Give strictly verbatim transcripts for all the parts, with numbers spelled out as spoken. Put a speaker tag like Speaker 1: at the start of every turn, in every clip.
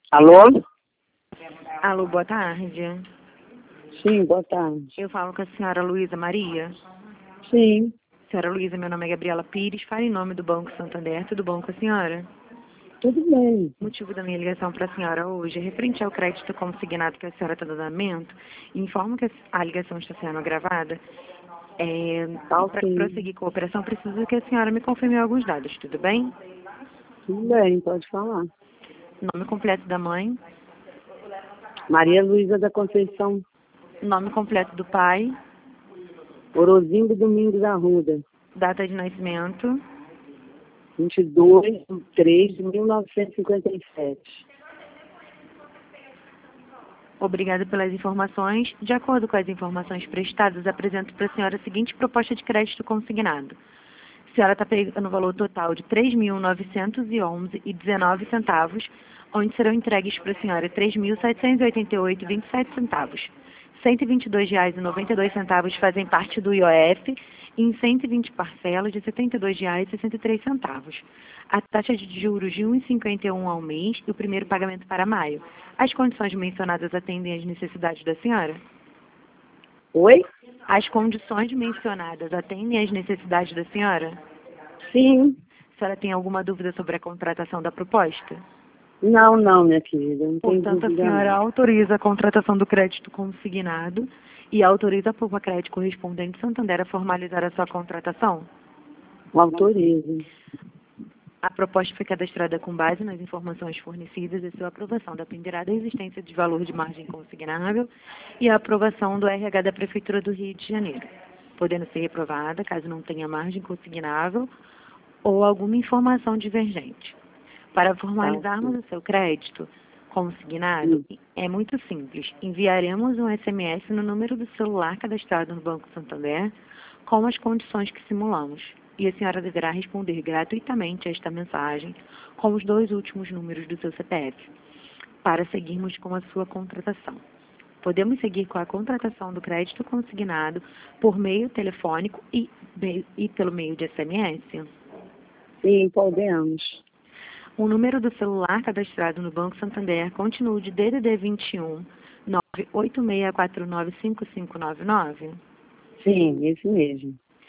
Speaker 1: Alô?
Speaker 2: Alô, boa tarde.
Speaker 1: Sim, boa tarde.
Speaker 2: Eu falo com a senhora Luísa Maria.
Speaker 1: Sim,
Speaker 2: Senhora Luísa, meu nome é Gabriela Pires, falo em nome do Banco Santander. Tudo bom com a senhora?
Speaker 1: tudo bem.
Speaker 2: O motivo da minha ligação para a senhora hoje é referente ao crédito consignado que a senhora está dando andamento. Informo que a ligação está sendo gravada. É,
Speaker 1: Tá
Speaker 2: para
Speaker 1: ok.
Speaker 2: prosseguir com a operação, preciso que a senhora me confirme alguns dados, tudo bem?
Speaker 1: Tudo bem, pode falar.
Speaker 2: Nome completo da mãe,
Speaker 1: Maria Luísa da Conceição,
Speaker 2: nome completo do pai,
Speaker 1: Orozindo Domingos Arruda,
Speaker 2: data de nascimento,
Speaker 1: vinte e dois de três de mil novecentos e cinquenta e sete.
Speaker 2: Obrigada pelas informações. De acordo com as informações prestadas, apresento para a senhora a seguinte proposta de crédito consignado. A senhora está pegando o valor total de três mil novecentos e onze reais e dezenove centavos, onde serão entregues para a senhora três mil setecentos e oitenta e oito reais e vinte e sete centavos. cento e vinte e dois reais e noventa e dois centavos fazem parte do I O F e em cento e vinte parcelas de setenta e dois reais e sessenta e três centavos. A taxa de juros de um vírgula cinquenta e um ao mês e o primeiro pagamento para maio. As condições mencionadas atendem às necessidades da senhora?
Speaker 1: Oi?
Speaker 2: As condições mencionadas atendem às necessidades da senhora?
Speaker 1: Sim.
Speaker 2: A senhora tem alguma dúvida sobre a contratação da proposta?
Speaker 1: Não, não, minha querida, não tem
Speaker 2: Portanto, a
Speaker 1: dúvida
Speaker 2: senhora
Speaker 1: não.
Speaker 2: autoriza a contratação do crédito consignado e autoriza a Puma Crédito correspondente Santander a formalizar a sua contratação?
Speaker 1: Autorizo.
Speaker 2: A proposta foi cadastrada com base nas informações fornecidas e sua aprovação dependerá da existência de valor de margem consignável e a aprovação do R H da Prefeitura do Rio de Janeiro, podendo ser reprovada caso não tenha margem consignável ou alguma informação divergente. Para formalizarmos
Speaker 1: Tá,
Speaker 2: o seu crédito consignado,
Speaker 1: sim.
Speaker 2: é muito simples. Enviaremos um S M S no número do celular cadastrado no Banco Santander com as condições que simulamos. E a senhora deverá responder gratuitamente a esta mensagem com os dois últimos números do seu C P F, para seguirmos com a sua contratação. Podemos seguir com a contratação do crédito consignado por meio telefônico e, e pelo meio de S M S?
Speaker 1: Sim, podemos.
Speaker 2: O número do celular cadastrado no Banco Santander continua de D D D vinte e um, nove oito seis quatro nove cinco cinco nove nove?
Speaker 1: Sim, esse mesmo.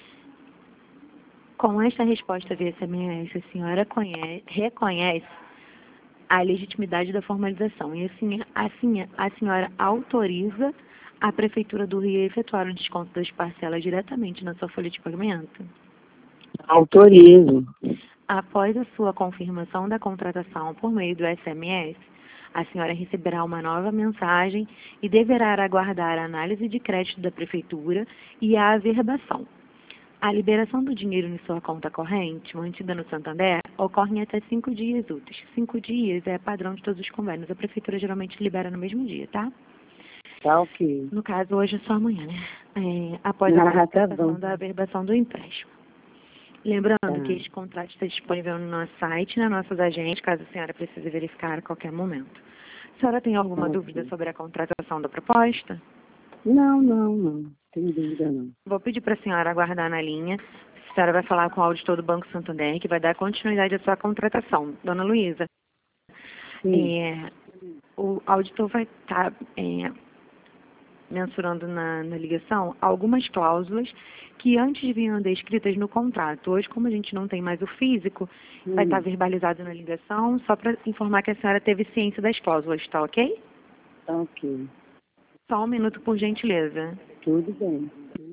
Speaker 2: Com esta resposta via S M S, a senhora conhece, reconhece a legitimidade da formalização e assim, assim a senhora autoriza a Prefeitura do Rio a efetuar o desconto das parcelas diretamente na sua folha de pagamento?
Speaker 1: Autorizo.
Speaker 2: Após a sua confirmação da contratação por meio do S M S, a senhora receberá uma nova mensagem e deverá aguardar a análise de crédito da Prefeitura e a averbação. A liberação do dinheiro em sua conta corrente, mantida no Santander, ocorre em até cinco dias úteis. Cinco dias é padrão de todos os convênios. A Prefeitura geralmente libera no mesmo dia, tá?
Speaker 1: Tá ok.
Speaker 2: No caso, hoje é só amanhã, né? É, após a
Speaker 1: Ah, tá
Speaker 2: contratação
Speaker 1: bom.
Speaker 2: da averbação do empréstimo. Lembrando
Speaker 1: Tá.
Speaker 2: que este contrato está disponível no nosso site, nas nossas agências, caso a senhora precise verificar a qualquer momento. A senhora tem alguma
Speaker 1: Tá
Speaker 2: dúvida
Speaker 1: ok.
Speaker 2: sobre a contratação da proposta?
Speaker 1: Não, não, não. Tem dúvida não.
Speaker 2: Vou pedir para a senhora aguardar na linha. A senhora vai falar com o auditor do Banco Santander, que vai dar continuidade à sua contratação. Dona Luísa,
Speaker 1: Sim.
Speaker 2: é, o auditor vai estar é, mensurando na, na ligação algumas cláusulas que antes vinham descritas no contrato. Hoje, como a gente não tem mais o físico, vai estar
Speaker 1: Hum,
Speaker 2: verbalizado na ligação, só para informar que a senhora teve ciência das cláusulas, tá ok?
Speaker 1: tá ok.
Speaker 2: Só um minuto, por gentileza.
Speaker 1: Tudo bem.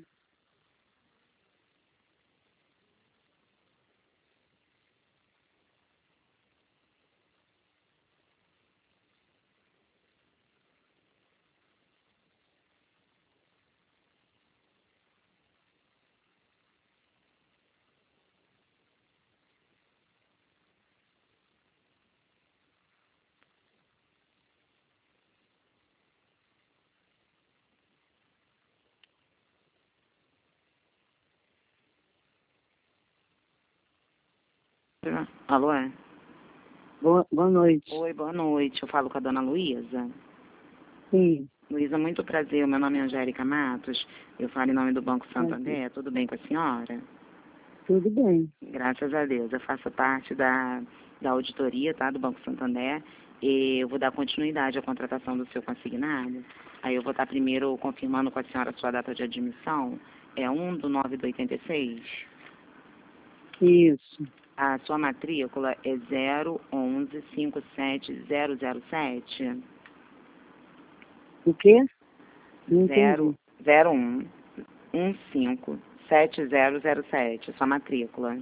Speaker 2: Alô, é?
Speaker 1: Boa, boa noite.
Speaker 2: Oi, boa noite. Eu falo com a dona Luísa.
Speaker 1: Sim.
Speaker 2: Luísa, muito prazer. O meu nome é Angélica Matos. Eu falo em nome do Banco
Speaker 1: Tá aqui.
Speaker 2: Santander. Tudo bem com a senhora?
Speaker 1: Tudo bem.
Speaker 2: Graças a Deus. Eu faço parte da, da auditoria, tá, do Banco Santander, e eu vou dar continuidade à contratação do seu consignado. Aí eu vou estar primeiro confirmando com a senhora a sua data de admissão. É um do nove de oitenta e seis.
Speaker 1: Isso.
Speaker 2: A sua matrícula é zero um um cinco sete zero zero sete.
Speaker 1: O quê? Não
Speaker 2: zero
Speaker 1: entendi.
Speaker 2: zero um um cinco sete zero zero sete, sua matrícula.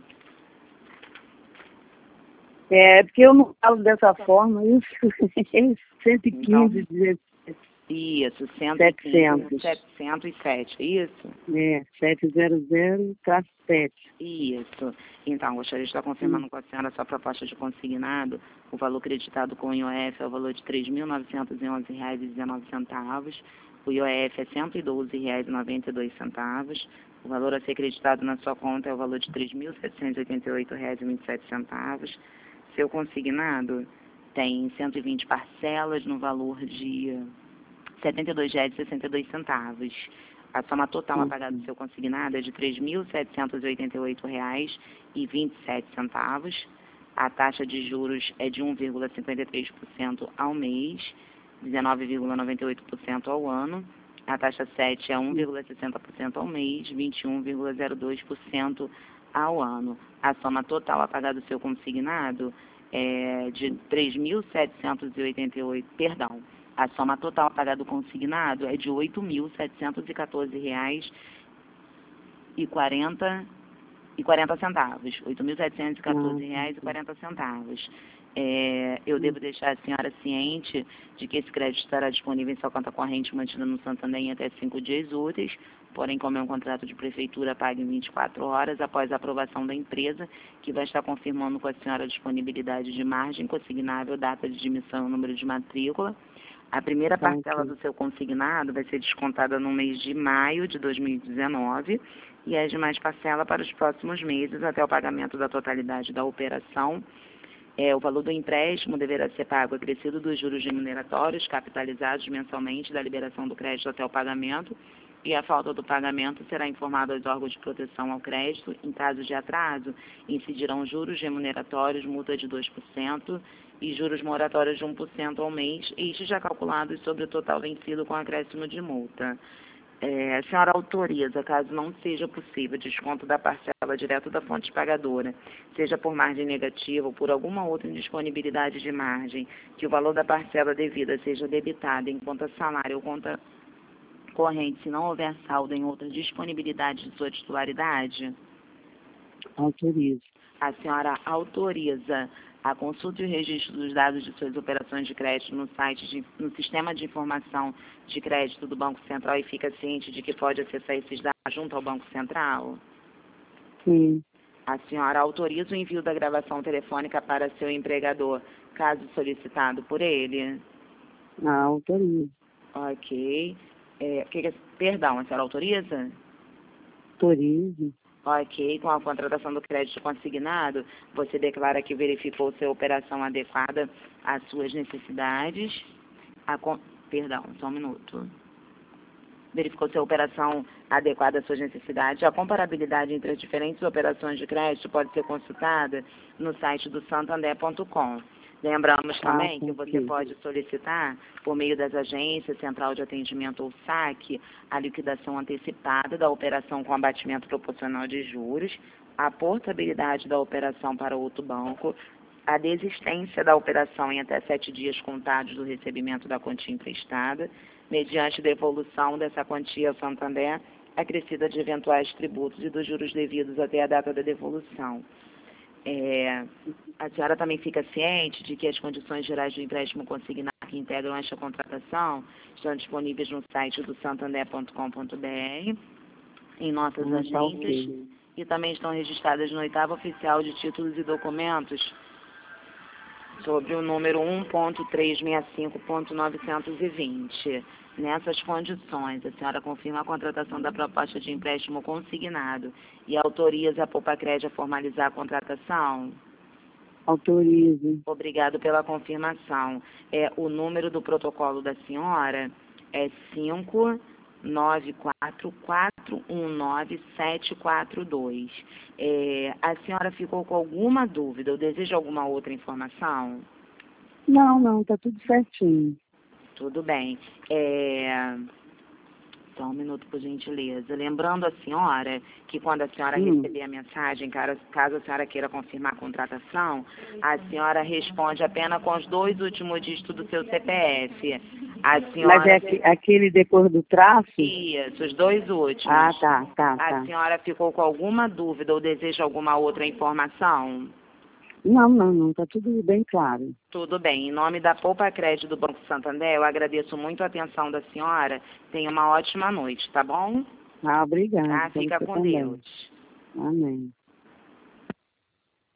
Speaker 1: É porque eu não falo dessa forma, isso. cento e quinze,
Speaker 2: Então,
Speaker 1: dezessete.
Speaker 2: isso, cento e quinze,
Speaker 1: setecentos.
Speaker 2: setecentos e sete, isso?
Speaker 1: É, setecentos sete.
Speaker 2: Isso. Então, gostaria de estar confirmando com a senhora a sua proposta de consignado. O valor creditado com o I O F é o valor de três mil novecentos e onze reais e dezenove centavos. O I O F é cento e doze reais e noventa e dois centavos. O valor a ser creditado na sua conta é o valor de três mil setecentos e oitenta e oito reais e vinte e sete centavos. Seu consignado tem cento e vinte parcelas no valor de setenta e dois reais e sessenta e dois centavos. A soma total a pagar do seu consignado é de três mil setecentos e oitenta e oito reais e vinte e sete centavos. A taxa de juros é de um vírgula cinquenta e três por cento ao mês, dezenove vírgula noventa e oito por cento ao ano. A taxa sete é um vírgula sessenta por cento ao mês, vinte e um vírgula zero dois por cento ao ano. A soma total a pagar do seu consignado é de três mil setecentos e oitenta e oito, perdão, a soma total a pagar do consignado é de oito mil setecentos e quatorze reais e quarenta e quarenta centavos, oito mil setecentos e quatorze reais e quarenta centavos. É, eu devo deixar a senhora ciente de que esse crédito estará disponível em sua conta corrente mantida no Santander em até cinco dias úteis, porém, como é um contrato de prefeitura, pague em vinte e quatro horas após a aprovação da empresa, que vai estar confirmando com a senhora a disponibilidade de margem consignável, data de admissão e número de matrícula. A primeira parcela do seu consignado vai ser descontada no mês de maio de dois mil e dezenove e as demais parcelas para os próximos meses até o pagamento da totalidade da operação. É, o valor do empréstimo deverá ser pago acrescido dos juros remuneratórios capitalizados mensalmente da liberação do crédito até o pagamento, e a falta do pagamento será informado aos órgãos de proteção ao crédito. Em caso de atraso, incidirão juros remuneratórios, multa de dois por cento e juros moratórios de um por cento ao mês, estes já calculados sobre o total vencido com acréscimo de multa. É, a senhora autoriza, caso não seja possível, desconto da parcela direto da fonte pagadora, seja por margem negativa ou por alguma outra indisponibilidade de margem, que o valor da parcela devida seja debitado em conta salário ou conta corrente, se não houver saldo em outra disponibilidade de sua titularidade?
Speaker 1: Autorizo.
Speaker 2: A senhora autoriza a consulta e o registro dos dados de suas operações de crédito no site, de, no sistema de informação de crédito do Banco Central e fica ciente de que pode acessar esses dados junto ao Banco Central?
Speaker 1: Sim.
Speaker 2: A senhora autoriza o envio da gravação telefônica para seu empregador, caso solicitado por ele?
Speaker 1: Ah, autorizo.
Speaker 2: Ok. É, que que, perdão, a senhora autoriza?
Speaker 1: Autorizo.
Speaker 2: Ok, com a contratação do crédito consignado, você declara que verificou sua operação adequada às suas necessidades. A, perdão, só um minuto. Verificou sua operação adequada às suas necessidades. A comparabilidade entre as diferentes operações de crédito pode ser consultada no site do santander ponto com. Lembramos também
Speaker 1: Ah,
Speaker 2: que você pode solicitar, por meio das agências, Central de Atendimento ou saque, a liquidação antecipada da operação com abatimento proporcional de juros, a portabilidade da operação para outro banco, a desistência da operação em até sete dias contados do recebimento da quantia emprestada, mediante devolução dessa quantia ao Santander, acrescida de eventuais tributos e dos juros devidos até a data da devolução. É, a senhora também fica ciente de que as condições gerais do empréstimo consignado que integram esta contratação estão disponíveis no site do santander ponto com ponto br, em nossas
Speaker 1: ah,
Speaker 2: agências,
Speaker 1: tá okay.
Speaker 2: E também estão registradas no oitavo oficial de títulos e documentos sobre o número um ponto trezentos e sessenta e cinco ponto novecentos e vinte. Nessas condições, a senhora confirma a contratação da proposta de empréstimo consignado e autoriza a Poupa-Crédito a formalizar a contratação?
Speaker 1: Autorizo.
Speaker 2: Obrigado pela confirmação. É, o número do protocolo da senhora é cinco nove quatro quatro um nove sete quatro dois. É, a senhora ficou com alguma dúvida ou deseja alguma outra informação?
Speaker 1: Não, não, tá tudo certinho.
Speaker 2: Tudo bem. É... Só um minuto, por gentileza. Lembrando a senhora que quando a senhora
Speaker 1: Hum.
Speaker 2: receber a mensagem, caso caso a senhora queira confirmar a contratação, a senhora responde apenas com os dois últimos dígitos do seu C P F. A senhora...
Speaker 1: Mas é aqui- aquele depois do traço?
Speaker 2: Isso, os dois últimos.
Speaker 1: Ah, tá, tá,
Speaker 2: A
Speaker 1: tá.
Speaker 2: senhora ficou com alguma dúvida ou deseja alguma outra informação?
Speaker 1: Não, não, não, tá tudo bem claro.
Speaker 2: Tudo bem. Em nome da Poupa Crédito do Banco Santander, eu agradeço muito a atenção da senhora. Tenha uma ótima noite, tá bom?
Speaker 1: Ah, obrigada.
Speaker 2: Tá?
Speaker 1: pra
Speaker 2: Fica
Speaker 1: você
Speaker 2: com
Speaker 1: também.
Speaker 2: Deus.
Speaker 1: Amém.